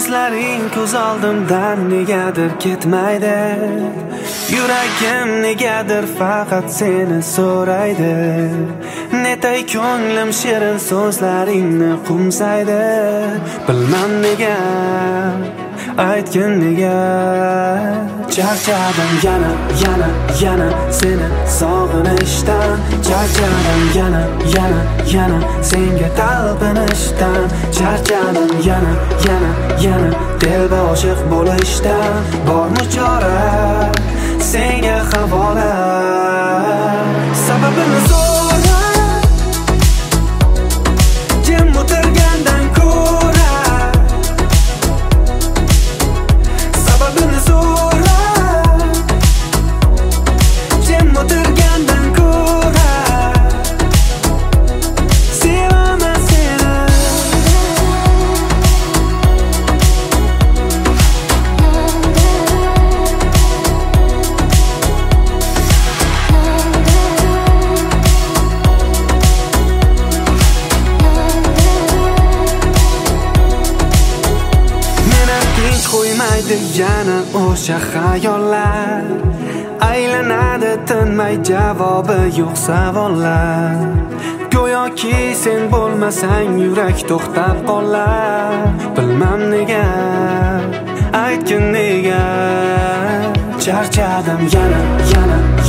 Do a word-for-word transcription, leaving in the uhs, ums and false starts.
So'zlaring ko'z oldimdan negadir ketmaydi. Yuragim negadir faqat seni so'raydi. Netay ko'nglim shirin so'zlaringni qumsaydi. Bilmam nega, aytgin nega. Charchadim yana, yana, yana seni sog'inishdan. Charchadim yana, yana, yana senga talpinishdan. Charchadim yana, yana, yana telba oshiq bo'lishdan. Bormi chora senga havola, sababini so'ra. Jim o'tirgandan ko'ra sababini so'ra. Jim o'tirgandan ko'ra sevaman seni. Qo'ymaydi yana o'sha xayollar. Aylanadi tinmay javobi yo'q savollar. Go'yoki sen bo'lmasang yurak to'xtab qolar. Bilmam nega, aytgin nega. Charchadim yana, yana